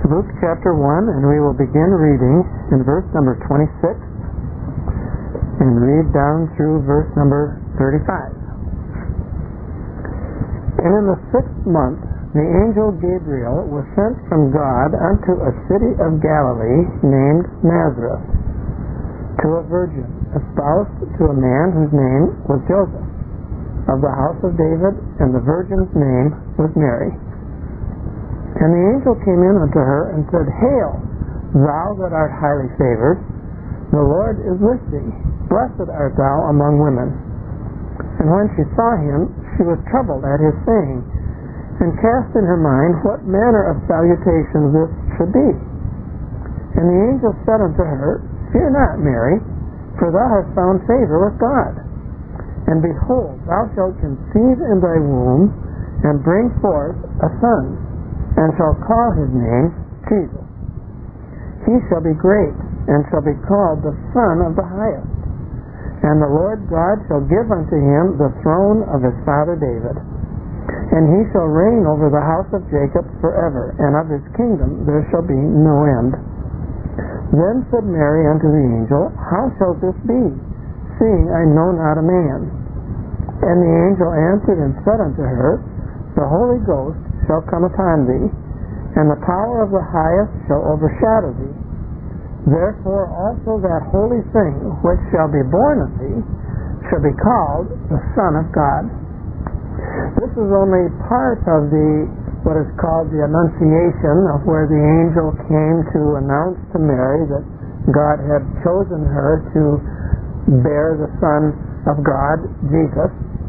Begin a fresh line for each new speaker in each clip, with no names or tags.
Luke chapter 1, and we will begin reading in verse number 26 and read down through verse number 35. And in the 6th month, the angel Gabriel was sent from God unto a city of Galilee named Nazareth, to a virgin espoused to a man whose name was Joseph, of the house of David, and the virgin's name was Mary. And the angel came in unto her and said, Hail, thou that art highly favored, the Lord is with thee. Blessed art thou among women. And when she saw him, she was troubled at his saying, and cast in her mind what manner of salutation this should be. And the angel said unto her, Fear not, Mary, for thou hast found favor with God. And behold, thou shalt conceive in thy womb, and bring forth a son, and shall call his name Jesus. He shall be great, and shall be called the Son of the Highest. And the Lord God shall give unto him the throne of his father David. And he shall reign over the house of Jacob forever, and of his kingdom there shall be no end. Then said Mary unto the angel, How shall this be, seeing I know not a man? And the angel answered and said unto her, The Holy Ghost shall come upon thee, and the power of the Highest shall overshadow thee. Therefore also that holy thing which shall be born of thee shall be called the Son of God. This is only part of what is called the Annunciation, of where the angel came to announce to Mary that God had chosen her to bear the Son of God, Jesus.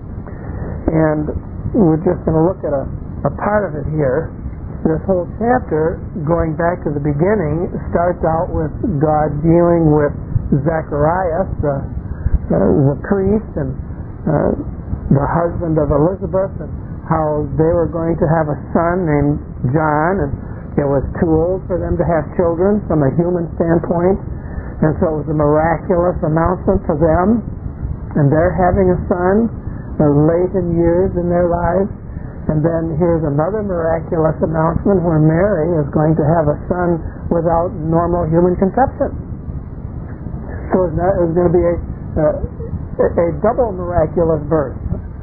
And we're just going to look at a part of it here. This whole chapter, going back to the beginning, starts out with God dealing with Zacharias, the priest, and the husband of Elizabeth, and how they were going to have a son named John, and it was too old for them to have children from a human standpoint, and so it was a miraculous announcement to them, and they're having a son late in years in their lives. And then here's another miraculous announcement where Mary is going to have a son without normal human conception. So it's going to be a double miraculous birth.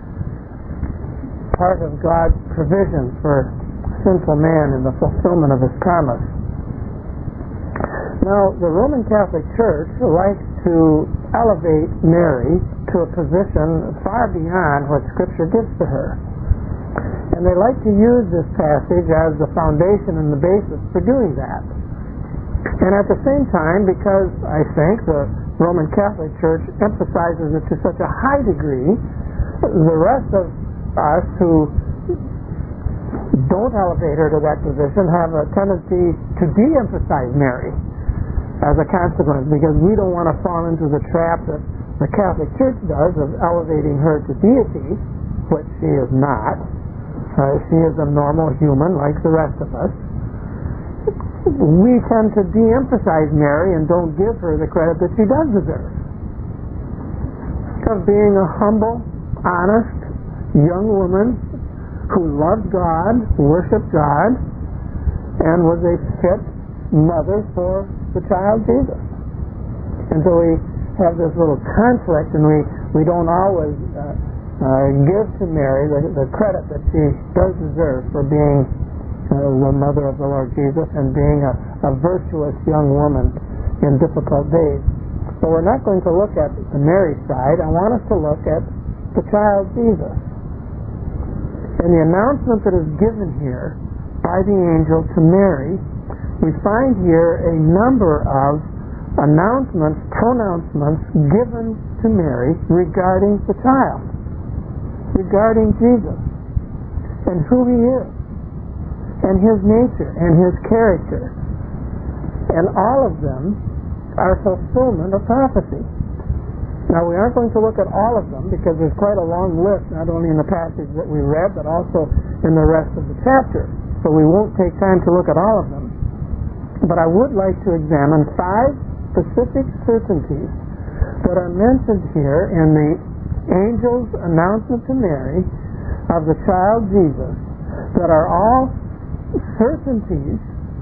Part of God's provision for sinful man in the fulfillment of his promise. Now, the Roman Catholic Church likes to elevate Mary to a position far beyond what Scripture gives to her. And they like to use this passage as the foundation and the basis for doing that. And at the same time, because I think the Roman Catholic Church emphasizes it to such a high degree, the rest of us who don't elevate her to that position have a tendency to de-emphasize Mary as a consequence, because we don't want to fall into the trap that the Catholic Church does of elevating her to deity, which she is not. She is a normal human like the rest of us. We tend to de-emphasize Mary and don't give her the credit that she does deserve. Of being a humble, honest, young woman who loved God, worshiped God, and was a fit mother for the child Jesus. And so we have this little conflict, and we don't always give to Mary the credit that she does deserve for being the mother of the Lord Jesus and being a virtuous young woman in difficult days. But we're not going to look at the Mary side. I want us to look at the child Jesus. And the announcement that is given here by the angel to Mary, we find here a number of pronouncements given to Mary regarding the child, regarding Jesus, and who he is, and his nature, and his character. And all of them are fulfillment of prophecy. Now, we aren't going to look at all of them because there's quite a long list, not only in the passage that we read, but also in the rest of the chapter. So we won't take time to look at all of them. But I would like to examine 5 specific certainties that are mentioned here in the angel's announcement to Mary of the child Jesus that are all certainties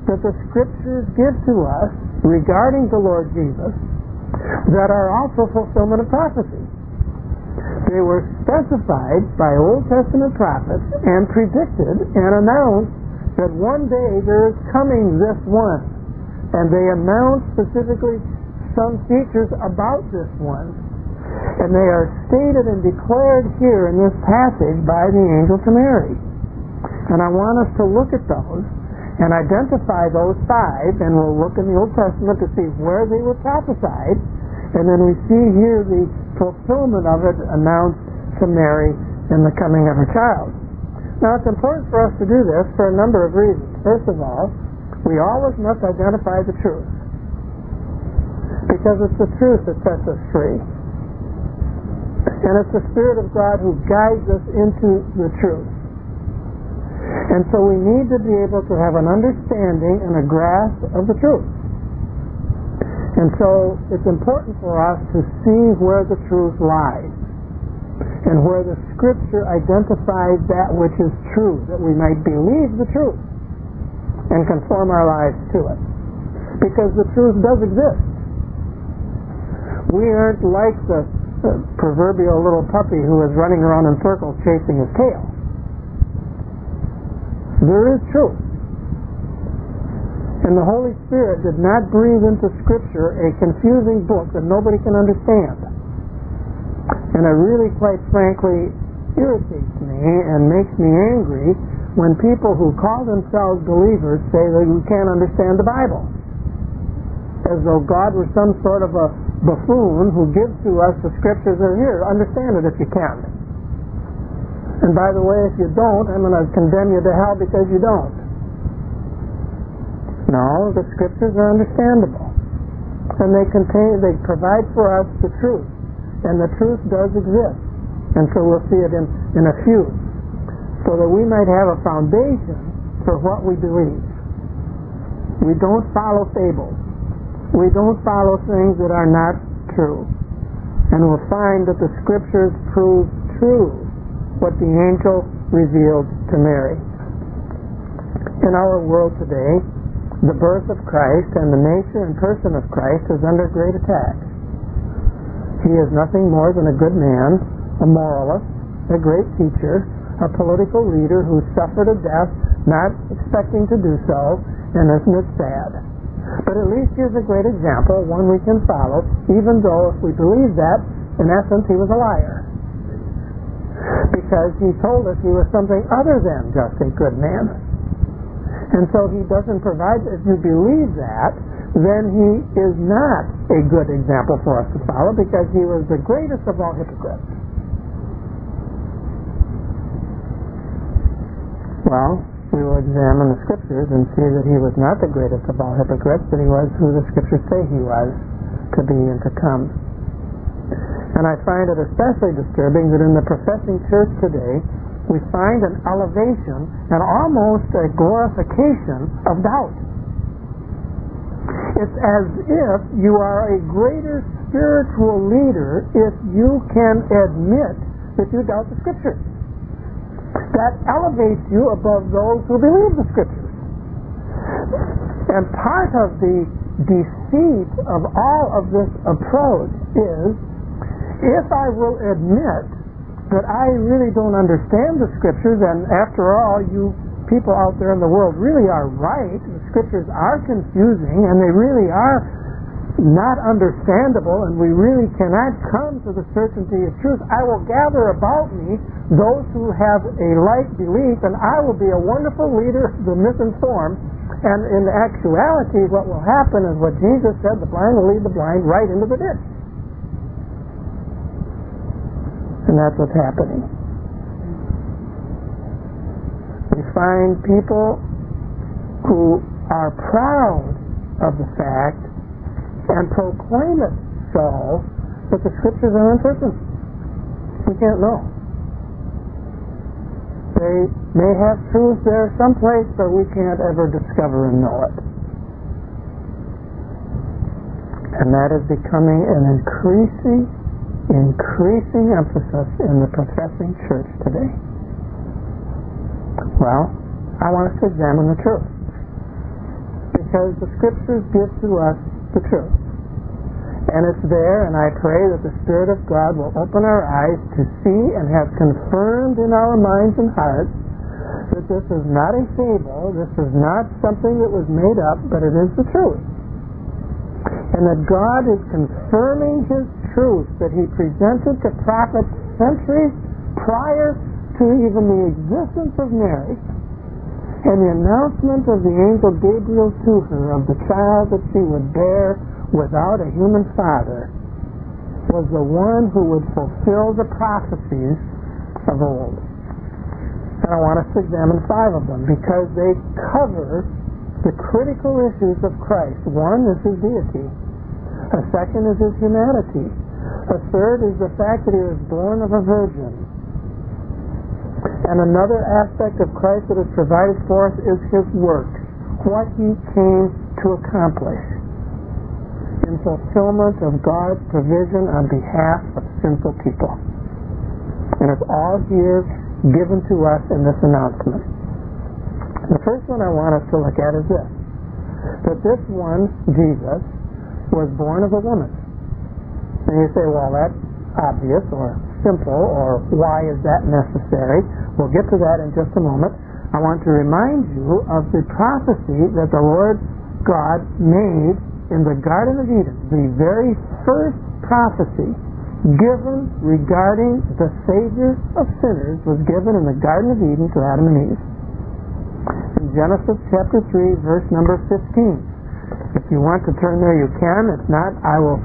that the Scriptures give to us regarding the Lord Jesus that are also fulfillment of prophecy. They were specified by Old Testament prophets and predicted and announced that one day there is coming this one. And they announced specifically some features about this one. And they are stated and declared here in this passage by the angel to Mary. And I want us to look at those and identify those five, and we'll look in the Old Testament to see where they were prophesied, and then we see here the fulfillment of it announced to Mary in the coming of her child. Now, it's important for us to do this for a number of reasons. First of all, we always must identify the truth, because it's the truth that sets us free. And it's the Spirit of God who guides us into the truth. And so we need to be able to have an understanding and a grasp of the truth. And so it's important for us to see where the truth lies and where the Scripture identifies that which is true, that we might believe the truth and conform our lives to it. Because the truth does exist. We aren't like the proverbial little puppy who is running around in circles chasing his tail. There is truth. And the Holy Spirit did not breathe into Scripture a confusing book that nobody can understand. And it really, quite frankly, irritates me and makes me angry when people who call themselves believers say that we can't understand the Bible. As though God were some sort of a buffoon who gives to us the Scriptures that are here. Understand it if you can. And by the way, if you don't, I'm going to condemn you to hell because you don't. No, the Scriptures are understandable. And they provide for us the truth. And the truth does exist. And so we'll see it in a few. So that we might have a foundation for what we believe. We don't follow fables. We don't follow things that are not true. And we'll find that the Scriptures prove true what the angel revealed to Mary. In our world today, the birth of Christ and the nature and person of Christ is under great attack. He is nothing more than a good man, a moralist, a great teacher, a political leader who suffered a death not expecting to do so, and isn't it sad? But at least here's a great example, one we can follow, even though if we believe that, in essence, he was a liar. Because he told us he was something other than just a good man. And so he doesn't provide, if you believe that, then he is not a good example for us to follow, because he was the greatest of all hypocrites. Well, we will examine the Scriptures and see that he was not the greatest of all hypocrites, but he was who the Scriptures say he was to be and to come. And I find it especially disturbing that in the professing church today, we find an elevation and almost a glorification of doubt. It's as if you are a greater spiritual leader if you can admit that you doubt the Scriptures. That elevates you above those who believe the Scriptures. And part of the deceit of all of this approach is, if I will admit that I really don't understand the Scriptures, and after all, you people out there in the world really are right, the Scriptures are confusing, and they really are not understandable, and we really cannot come to the certainty of truth, I will gather about me those who have a like belief, and I will be a wonderful leader of the misinformed. And in actuality, what will happen is what Jesus said, the blind will lead the blind right into the ditch. And that's what's happening. We find people who are proud of the fact and proclaim it so that the Scriptures are uncertain. We can't know. They may have truth there someplace, but we can't ever discover and know it. And that is becoming an increasing emphasis in the professing church today. Well, I want us to examine the truth. because the Scriptures give to us the truth. And it's there, and I pray that the Spirit of God will open our eyes to see and have confirmed in our minds and hearts that this is not a fable, this is not something that was made up, but it is the truth. And that God is confirming His truth that He presented to prophets centuries prior to even the existence of Mary, and the announcement of the angel Gabriel to her of the child that she would bear without a human father was the one who would fulfill the prophecies of old. And I want us to examine 5 of them because they cover the critical issues of Christ. One is His deity. A second is His humanity. A third is the fact that He was born of a virgin. And another aspect of Christ that is provided for us is His work, what He came to accomplish in fulfillment of God's provision on behalf of sinful people. And it's all here given to us in this announcement. The first one I want us to look at is this, that this one, Jesus, was born of a woman. And you say, well, that's obvious or simple, or why is that necessary? We'll get to that in just a moment. I want to remind you of the prophecy that the Lord God made in the Garden of Eden. The very first prophecy given regarding the Savior of sinners was given in the Garden of Eden to Adam and Eve. In Genesis chapter 3, verse number 15. If you want to turn there, you can. If not, I will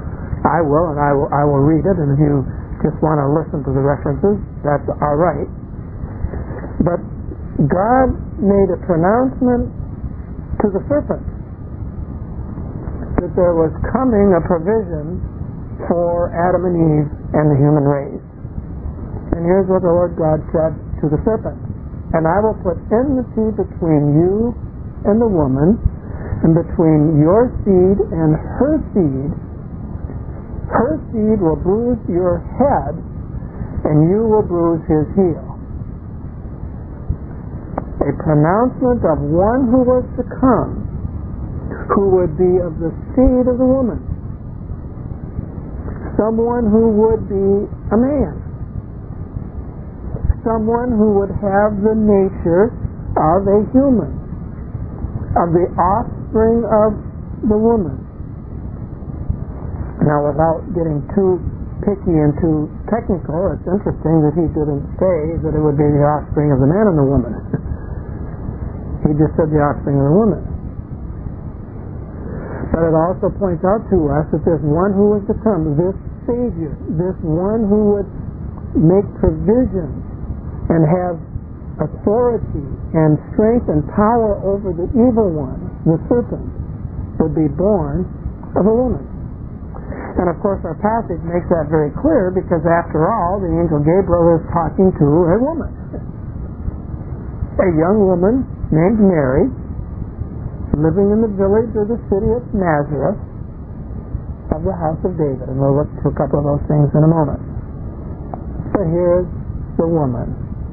read it, and if you just want to listen to the references, that's all right. But God made a pronouncement to the serpent that there was coming a provision for Adam and Eve and the human race. And here's what the Lord God said to the serpent: "And I will put enmity between you and the woman, and between your seed and her seed. Her seed will bruise your head, and you will bruise his heel." A pronouncement of one who was to come, who would be of the seed of the woman. Someone who would be a man. Someone who would have the nature of a human, of the offspring of the woman. Now, without getting too picky and too technical, it's interesting that he didn't say that it would be the offspring of the man and the woman. He just said the offspring of the woman. But it also points out to us that there's one who was to come, this Savior, this one who would make provision and have authority and strength and power over the evil one, the serpent, would be born of a woman. And of course our passage makes that very clear, because after all, the angel Gabriel is talking to a woman. A young woman named Mary, living in the village or the city of Nazareth of the house of David. And we'll look to a couple of those things in a moment. So here's the woman.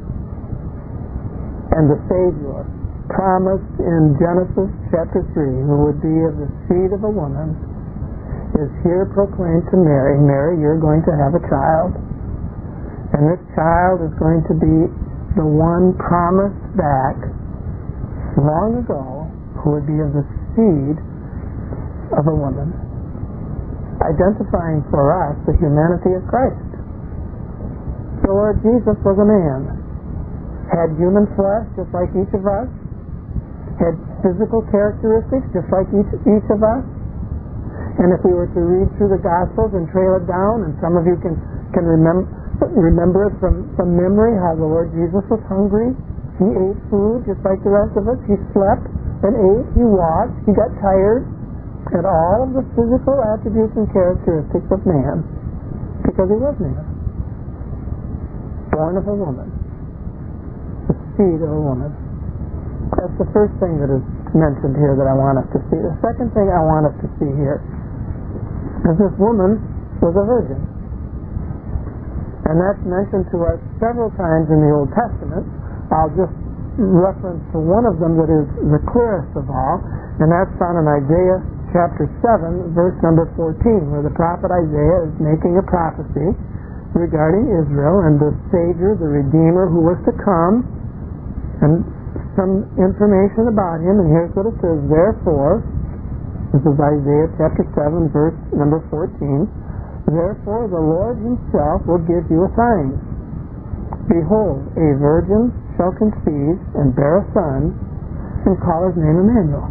And the Savior, promised in Genesis chapter 3, who would be of the seed of a woman, is here proclaimed to Mary. Mary, you're going to have a child. And this child is going to be the one promised back long ago, who would be of the seed of a woman, identifying for us the humanity of Christ. The Lord Jesus was a man, had human flesh just like each of us, had physical characteristics just like each of us. And if we were to read through the Gospels and trail it down, and some of you can remember it from memory, how the Lord Jesus was hungry. He ate food just like the rest of us. He slept and ate. He walked. He got tired. And all of the physical attributes and characteristics of man, because he was man. Born of a woman. The seed of a woman. That's the first thing that is mentioned here that I want us to see. The second thing I want us to see here is this woman was a virgin. And that's mentioned to us several times in the Old Testament. I'll just reference to one of them that is the clearest of all, and that's found in Isaiah chapter 7, verse number 14, where the prophet Isaiah is making a prophecy regarding Israel and the Savior, the Redeemer who was to come, and some information about him. And here's what it says: therefore, this is Isaiah chapter 7, verse number 14, therefore the Lord himself will give you a sign. Behold, a virgin shall conceive and bear a son, and call his name Emmanuel.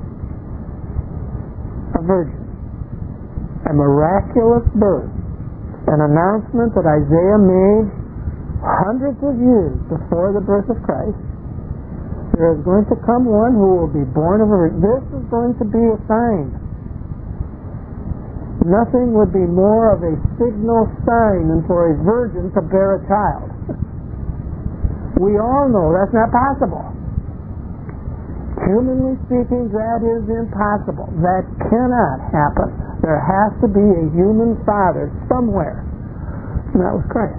A virgin. A miraculous birth. An announcement that Isaiah made hundreds of years before the birth of Christ. There is going to come one who will be born of a virgin. This is going to be a sign. Nothing would be more of a signal sign than for a virgin to bear a child. We all know that's not possible. Humanly speaking, that is impossible. That cannot happen. There has to be a human father somewhere. And that was Christ.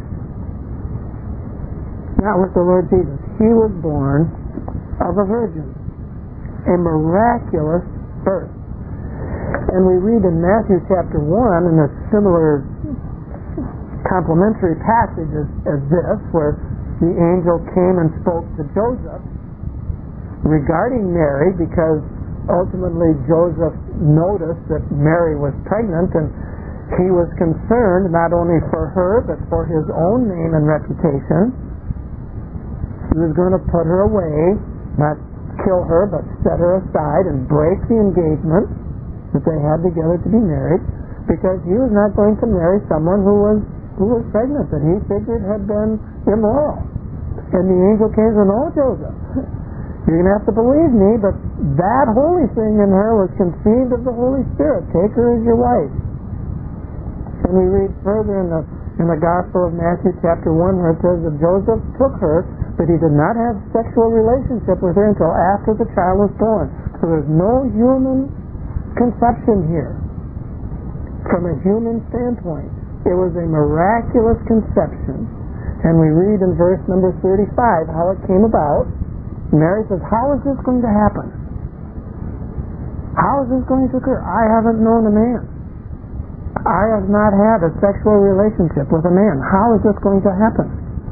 That was the Lord Jesus. He was born of a virgin. A miraculous birth. And we read in Matthew chapter 1 in a similar complementary passage as this, where the angel came and spoke to Joseph regarding Mary, because ultimately Joseph noticed that Mary was pregnant, and he was concerned not only for her but for his own name and reputation. He was going to put her away, not kill her, but set her aside and break the engagement that they had together to be married, because he was not going to marry someone who was pregnant, that he figured had been immoral. And the angel came and said, "No, Joseph, you're going to have to believe me, but that holy thing in her was conceived of the Holy Spirit. Take her as your wife." And we read further in the Gospel of Matthew chapter 1, where it says that Joseph took her, but he did not have sexual relationship with her until after the child was born. So there's no human conception here from a human standpoint. It was a miraculous conception. And we read in verse number 35 how it came about. Mary says, "How is this going to happen? How is this going to occur? I haven't known a man. I have not had a sexual relationship with a man. How is this going to happen?"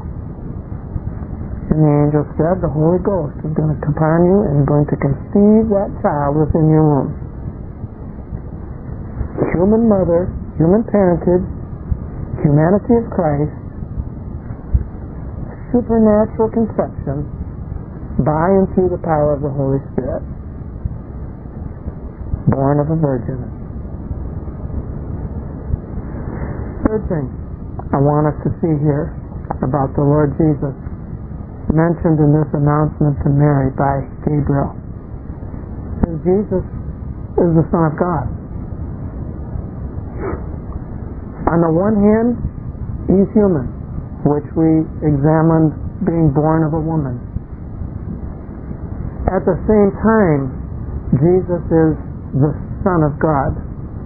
And the angel said, "The Holy Ghost is going to come upon you and going to conceive that child within your womb." Human mother, human parentage, humanity of Christ, supernatural conception, by and through the power of the Holy Spirit. Born of a virgin. Third thing I want us to see here about the Lord Jesus, mentioned in this announcement to Mary by Gabriel, is Jesus is the Son of God. On the one hand, he's human, which we examined being born of a woman. At the same time, Jesus is the Son of God.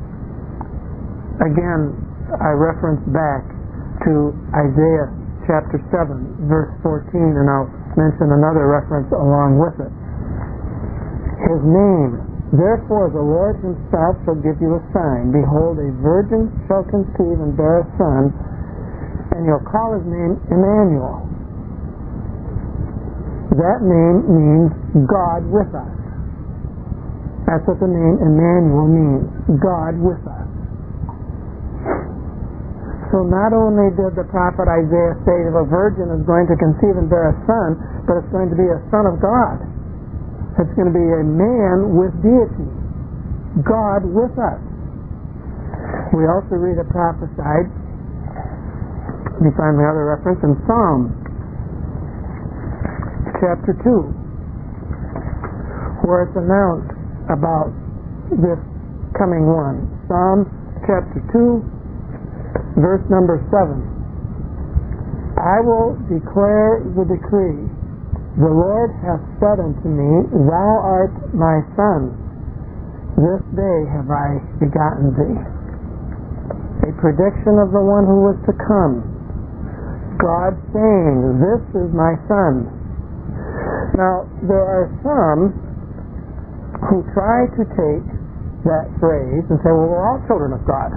Again, I reference back to Isaiah chapter 7, verse 14, and I'll mention another reference along with it. His name, therefore the Lord himself shall give you a sign. Behold, a virgin shall conceive and bear a son, and you'll call his name Emmanuel. That name means God with us. That's what the name Emmanuel means, God with us. So not only did the prophet Isaiah say that a virgin is going to conceive and bear a son, but it's going to be a son of God. It's going to be a man with deity, God with us. We also read it prophesied, let me find my other reference, in Psalm chapter 2, where it's announced about this coming one. Psalm chapter 2, verse number 7. I will declare the decree. The Lord hath said unto me, Thou art my son. This day have I begotten thee. A prediction of the one who was to come. God saying, This is my son. Now, there are some who try to take that phrase and say, well, we're all children of God.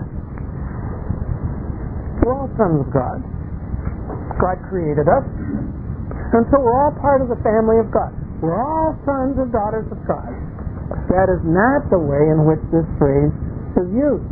We're all sons of God. God created us, and so we're all part of the family of God. We're all sons and daughters of God. That is not the way in which this phrase is used.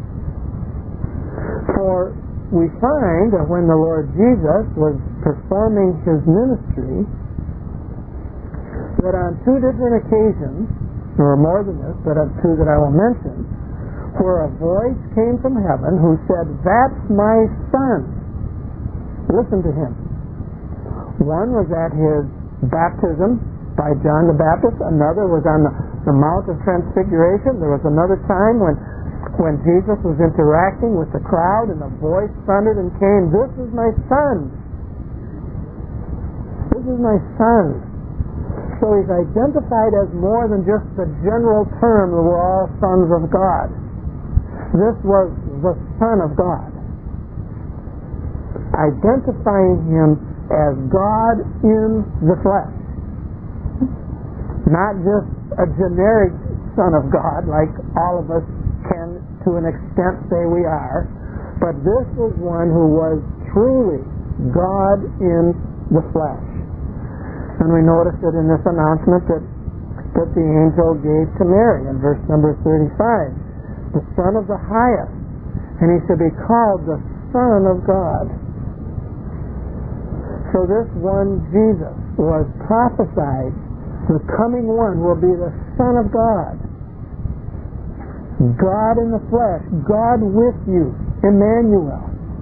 For we find that when the Lord Jesus was performing his ministry, that on two different occasions, or more than this, but on two that I will mention, where a voice came from heaven who said, "That's my son. Listen to him." One was at his baptism by John the Baptist. Another was on the Mount of Transfiguration. There was another time when Jesus was interacting with the crowd and a voice thundered and came, "This is my son. This is my son." So he's identified as more than just the general term that we're all sons of God. This was the Son of God, identifying him as God in the flesh. Not just a generic Son of God, like all of us can to an extent say we are, but this was one who was truly God in the flesh. And we notice it in this announcement that the angel gave to Mary in verse number 35, the Son of the Highest, and he should be called the Son of God. So this one Jesus was prophesied, the coming one will be the Son of God. God in the flesh, God with you, Emmanuel.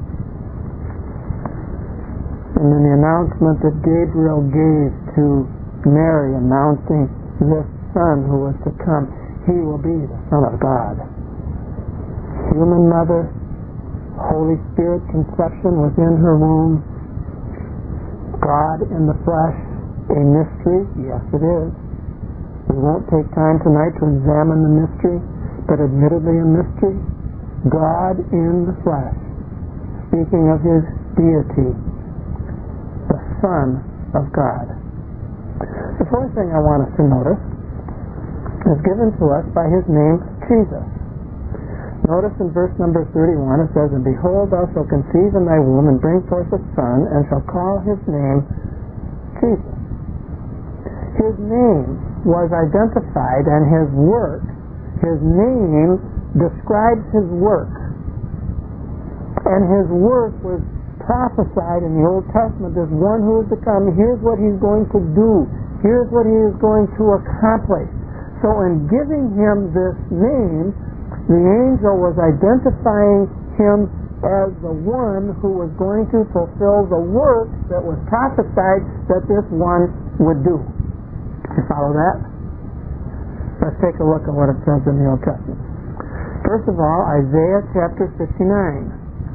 And in the announcement that Gabriel gave to Mary, announcing this Son who was to come, he will be the Son of God. Human mother, Holy Spirit conception within her womb, God in the flesh, a mystery? Yes, it is. We won't take time tonight to examine the mystery, but admittedly a mystery. God in the flesh, speaking of his deity, the Son of God. The fourth thing I want us to notice is given to us by his name, Jesus. Notice in verse number 31 it says, "And behold, thou shalt conceive in thy womb, and bring forth a son, and shall call his name Jesus." His name was identified, and his work, his name describes his work. And his work was prophesied in the Old Testament as one who is to come. Here's what he's going to do. Here's what he is going to accomplish. So in giving him this name, the angel was identifying him as the one who was going to fulfill the work that was prophesied that this one would do. You follow that? Let's take a look at what it says in the Old Testament. First of all, Isaiah chapter 59.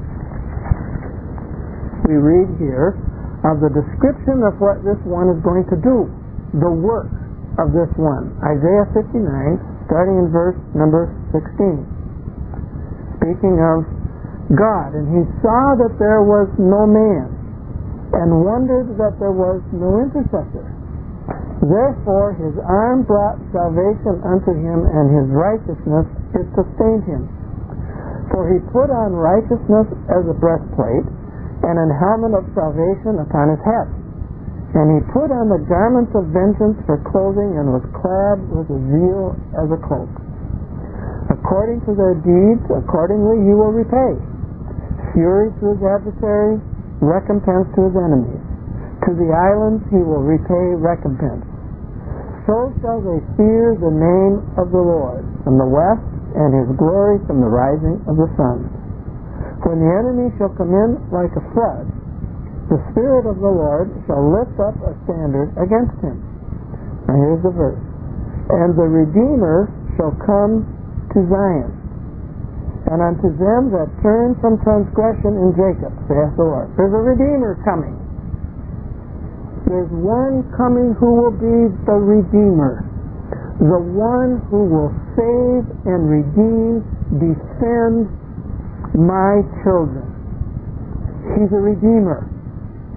We read here of the description of what this one is going to do, the work of this one. Isaiah 59, starting in verse number 16. Speaking of God, "And he saw that there was no man, and wondered that there was no intercessor. Therefore his arm brought salvation unto him, and his righteousness it sustained him. For he put on righteousness as a breastplate, and an helmet of salvation upon his head. And he put on the garments of vengeance for clothing, and was clad with zeal as a cloak. According to their deeds, accordingly he will repay. Fury to his adversaries, recompense to his enemies. To the islands he will repay recompense. So shall they fear the name of the Lord from the west, and his glory from the rising of the sun. When the enemy shall come in like a flood, the Spirit of the Lord shall lift up a standard against him." Now here's the verse. "And the Redeemer shall come to Zion, and unto them that turn from transgression in Jacob, saith the Lord." There's a Redeemer coming. There's one coming who will be the Redeemer, the one who will save and redeem, defend my children. He's a Redeemer.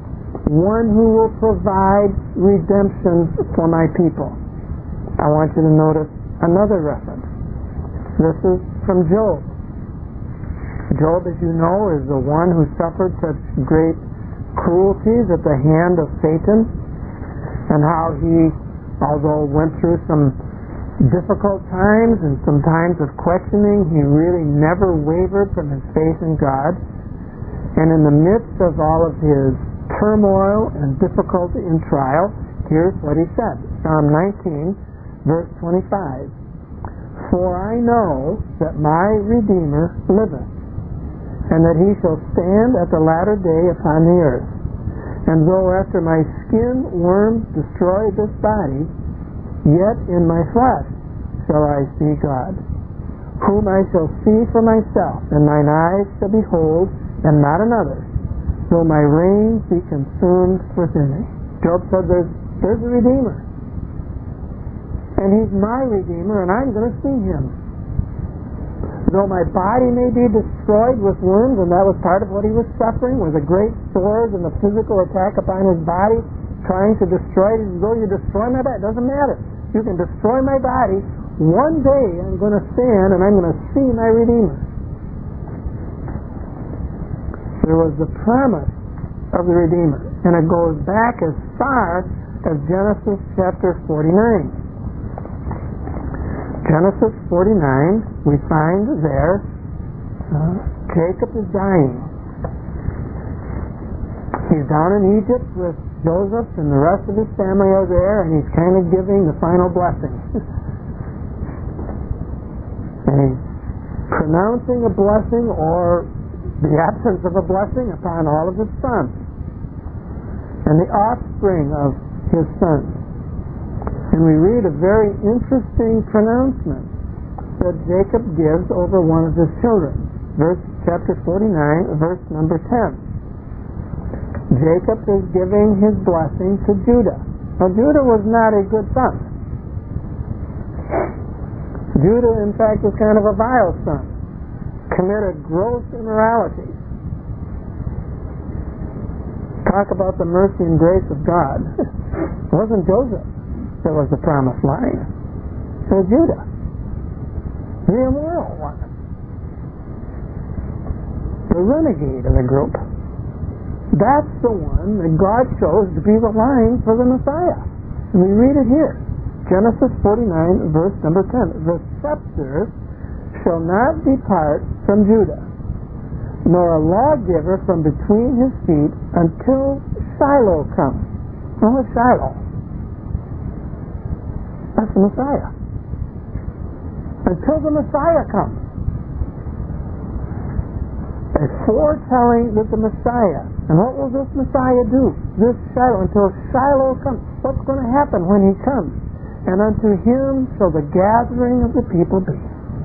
one who will provide redemption for my people. I want you to notice another reference. This is from Job. Job, as you know, is the one who suffered such great cruelties at the hand of Satan, and how he, although went through some difficult times and some times of questioning, he really never wavered from his faith in God. And in the midst of all of his turmoil and difficulty and trial, here's what he said. Psalm 19, verse 25. For I know that my Redeemer liveth, and that he shall stand at the latter day upon the earth. And though after my skin worms destroy this body, yet in my flesh shall I see God, whom I shall see for myself, and mine eyes shall behold, and not another, though my reins be consumed within me. Job said there's a Redeemer. And he's my Redeemer, and I'm going to see him. Though my body may be destroyed with wounds, and that was part of what he was suffering, was a great sword and a physical attack upon his body, trying to destroy it. Though you destroy my body, it doesn't matter. You can destroy my body. One day I'm going to stand, and I'm going to see my Redeemer. There was the promise of the Redeemer, and it goes back as far as Genesis chapter 49. Genesis 49, we find there Jacob is dying. He's down in Egypt with Joseph, and the rest of his family are there, and he's kind of giving the final blessing. And he's pronouncing a blessing, or the absence of a blessing, upon all of his sons and the offspring of his sons. And we read a very interesting pronouncement that Jacob gives over one of his children. Chapter 49, verse number 10. Jacob is giving his blessing to Judah. Now, Judah was not a good son. Judah, in fact, was kind of a vile son. Committed gross immorality. Talk about the mercy and grace of God. It wasn't Joseph that was the promised line. It was Judah, the immoral one, the renegade of the group. That's the one that God chose to be the line for the Messiah. And we read it here. Genesis 49, verse number 10. The scepter shall not depart from Judah, nor a lawgiver from between his feet, until Shiloh comes. Who is Shiloh? That's the Messiah. Until the Messiah comes. A foretelling that the Messiah, and what will this Messiah do? This Shiloh, until Shiloh comes. What's going to happen when he comes? And unto him shall the gathering of the people be.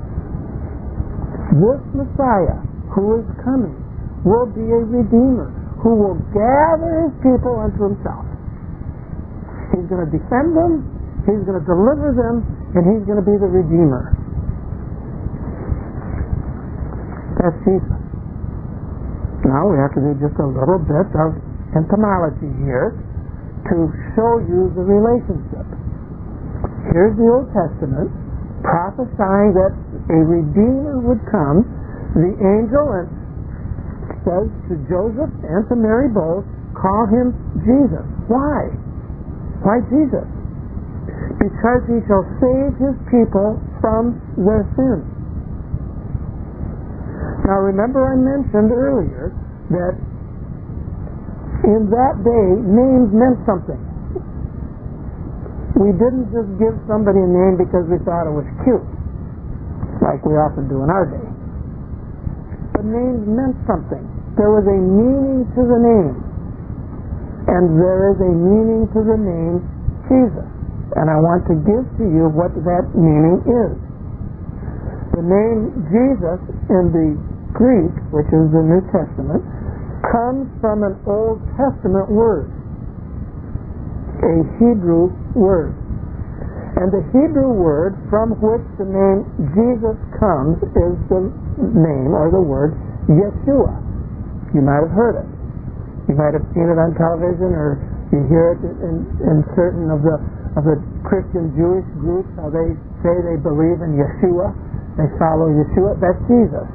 This Messiah who is coming will be a Redeemer who will gather his people unto himself. He's going to defend them, he's going to deliver them, and he's going to be the Redeemer. That's Jesus. Now we have to do just a little bit of entomology here to show you the relationship. Here's the Old Testament prophesying that a Redeemer would come. The angel says to Joseph and to Mary both, call him Jesus. Why? Why Jesus? Because he shall save his people from their sins. Now remember, I mentioned earlier that in that day names meant something. We didn't just give somebody a name because we thought it was cute, like we often do in our day. The names meant something. There was a meaning to the name. And there is a meaning to the name Jesus. And I want to give to you what that meaning is. The name Jesus in the Greek, which is the New Testament, comes from an Old Testament word, a Hebrew word. And the Hebrew word from which the name Jesus comes is the name or the word Yeshua. You might have heard it. You might have seen it on television, or you hear it in certain of the Christian Jewish groups, how they say they believe in Yeshua. They follow Yeshua. That's Jesus.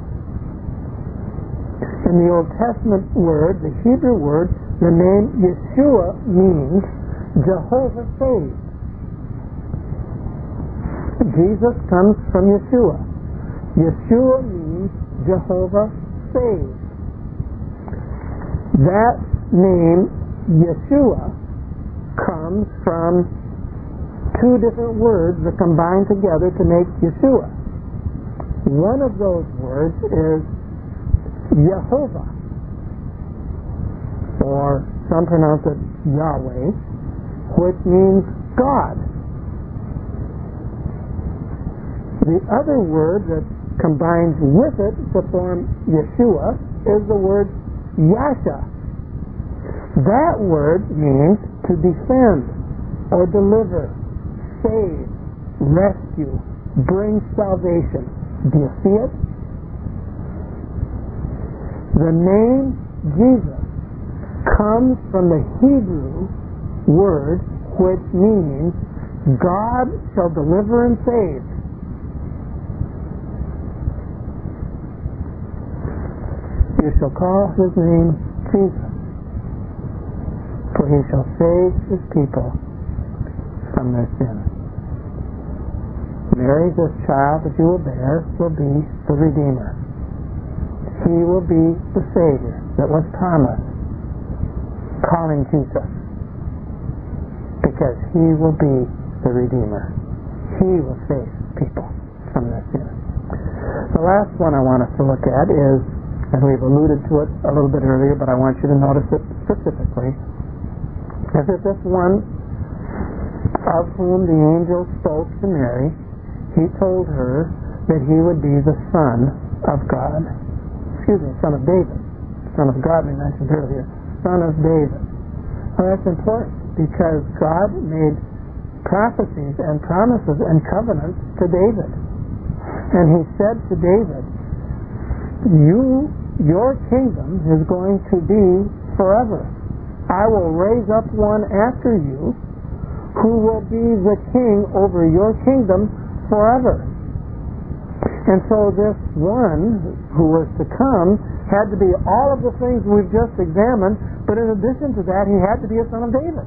In the Old Testament word, the Hebrew word, the name Yeshua means Jehovah saves. Jesus comes from Yeshua. Yeshua means Jehovah saves. That name, Yeshua, comes from two different words that combine together to make Yeshua. One of those words is Yehovah, or some pronounce it Yahweh, which means God. The other word that combines with it to form Yeshua is the word Yasha. That word means to defend or deliver, save, rescue, bring salvation. Do you see it? The name Jesus comes from the Hebrew word which means God shall deliver and save. You shall call his name Jesus, for he shall save his people from their sins. Mary, this child that you will bear, will be the Redeemer. He will be the Savior that was promised. Call him Jesus, because he will be the Redeemer. He will save people from their sins. The last one I want us to look at is, and we've alluded to it a little bit earlier, but I want you to notice it specifically, is that this one of whom the angel spoke to Mary, he told her that he would be the Son of God. Son of David. Son of God we mentioned earlier. Son of David. Well, that's important because God made prophecies and promises and covenants to David. And he said to David, your kingdom is going to be forever. I will raise up one after you who will be the king over your kingdom forever. And so this one who was to come had to be all of the things we've just examined, but in addition to that, he had to be a son of David.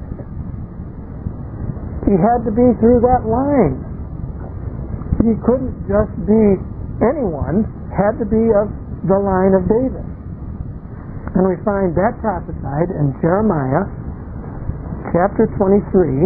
He had to be through that line. He couldn't just be anyone, had to be of the line of David. And we find that prophesied in Jeremiah chapter 23,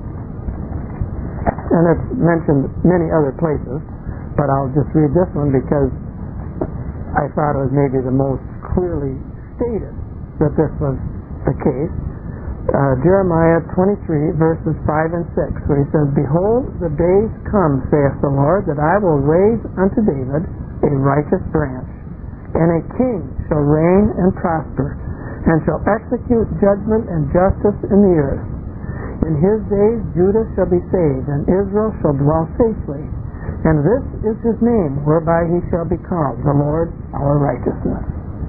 and it's mentioned many other places, but I'll just read this one because I thought it was maybe the most clearly stated that this was the case. Jeremiah 23, verses 5 and 6, where he says, Behold, the days come, saith the Lord, that I will raise unto David a righteous branch, and a king shall reign and prosper, and shall execute judgment and justice in the earth. In his days Judah shall be saved, and Israel shall dwell safely. And this is his name, whereby he shall be called, the Lord our righteousness.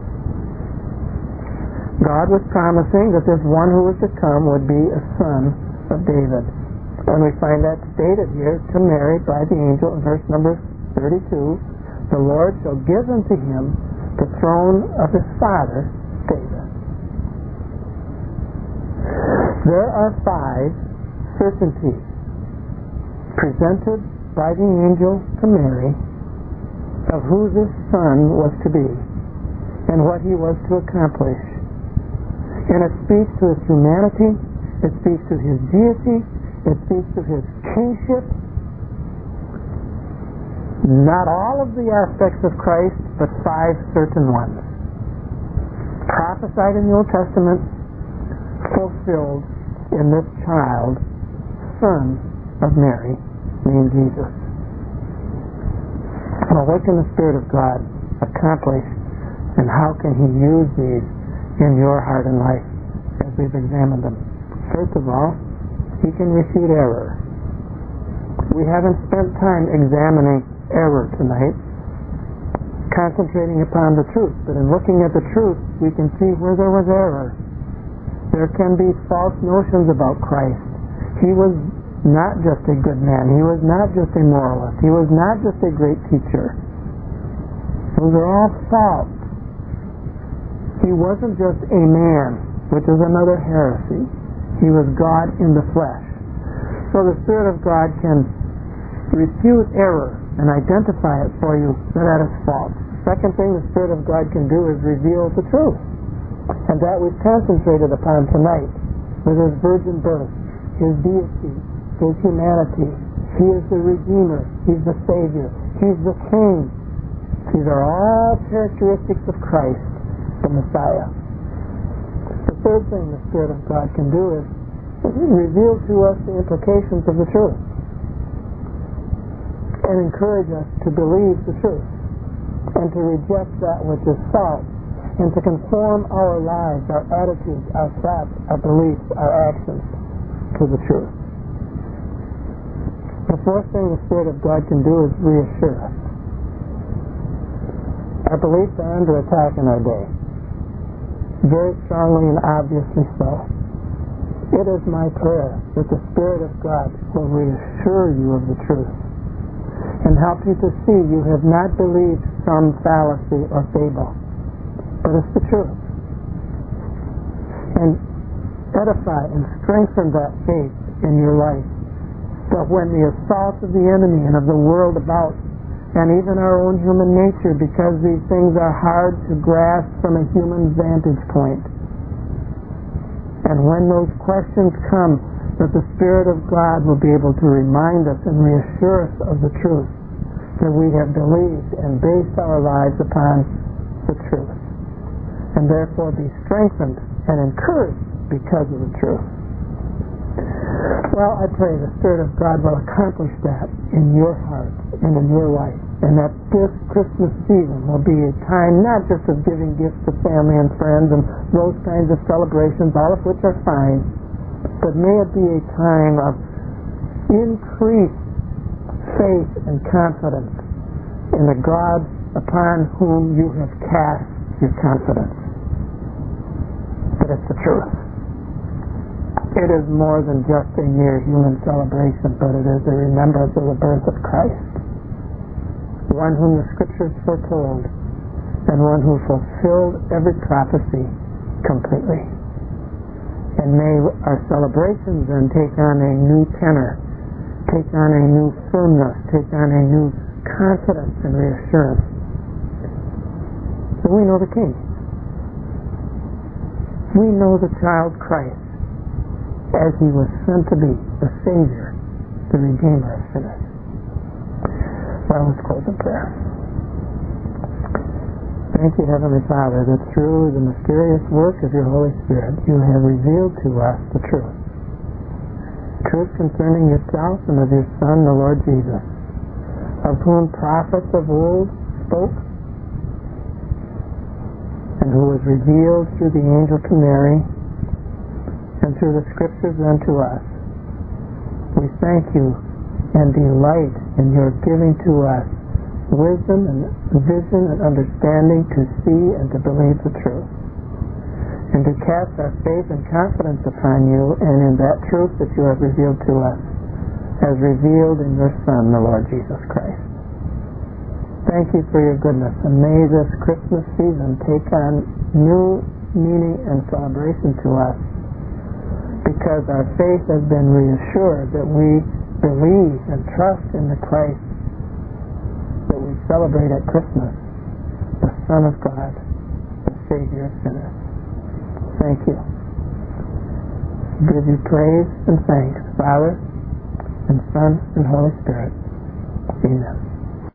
God was promising that this one who was to come would be a son of David. And we find that stated here to Mary by the angel in verse number 32. The Lord shall give unto him the throne of his father David. There are 5 certainties presented by the angel to Mary of who this son was to be and what he was to accomplish. And it speaks to his humanity, it speaks to his deity, it speaks to his kingship. Not all of the aspects of Christ, but 5 certain ones. Prophesied in the Old Testament, fulfilled in this child, son of Mary, named Jesus. Well, what can the Spirit of God accomplish, and how can he use these in your heart and life as we've examined them? First of all, he can refute error. We haven't spent time examining error tonight, concentrating upon the truth, but in looking at the truth, we can see where there was error. There can be false notions about Christ. He was not just a good man. He was not just a moralist. He was not just a great teacher. Those are all false. He wasn't just a man, which is another heresy. He was God in the flesh. So the Spirit of God can refute error and identify it for you that is false. Second thing the Spirit of God can do is reveal the truth. And that we've concentrated upon tonight with His virgin birth, His deity, His humanity. He is the Redeemer. He's the Savior. He's the King. These are all characteristics of Christ, the Messiah. The third thing the Spirit of God can do is reveal to us the implications of the truth and encourage us to believe the truth and to reject that which is false and to conform our lives, our attitudes, our thoughts, our beliefs, our actions to the truth. The fourth thing the Spirit of God can do is reassure us. Our beliefs are under attack in our day, very strongly and obviously so. It is my prayer that the Spirit of God will reassure you of the truth and help you to see you have not believed some fallacy or fable, but it's the truth. And edify and strengthen that faith in your life, that when the assaults of the enemy and of the world about, and even our own human nature, because these things are hard to grasp from a human vantage point, and when those questions come, that the Spirit of God will be able to remind us and reassure us of the truth, that we have believed and based our lives upon the truth, and therefore be strengthened and encouraged because of the truth. Well, I pray the Spirit of God will accomplish that in your heart and in your life, and that this Christmas season will be a time not just of giving gifts to family and friends and those kinds of celebrations, all of which are fine, but may it be a time of increased faith and confidence in the God upon whom you have cast your confidence. That it's the truth. It is more than just a mere human celebration, but it is a remembrance of the birth of Christ, one whom the Scriptures foretold, and one who fulfilled every prophecy completely. And may our celebrations then take on a new tenor, take on a new firmness, take on a new confidence and reassurance. So we know the King. We know the child Christ, as He was sent to be the Savior, the Redeemer of sinners. Well, let's close in prayer. Thank you, Heavenly Father, that through the mysterious work of your Holy Spirit, you have revealed to us the truth. Truth concerning yourself and of your Son, the Lord Jesus, of whom prophets of old spoke, and who was revealed through the angel to Mary, and through the Scriptures unto us. We thank you and delight in your giving to us wisdom and vision and understanding to see and to believe the truth, and to cast our faith and confidence upon you and in that truth that you have revealed to us, as revealed in your Son, the Lord Jesus Christ. Thank you for your goodness, and may this Christmas season take on new meaning and celebration to us, because our faith has been reassured that we believe and trust in the Christ that we celebrate at Christmas, the Son of God, the Savior of sinners. Thank you. Give you praise and thanks, Father and Son and Holy Spirit. Amen.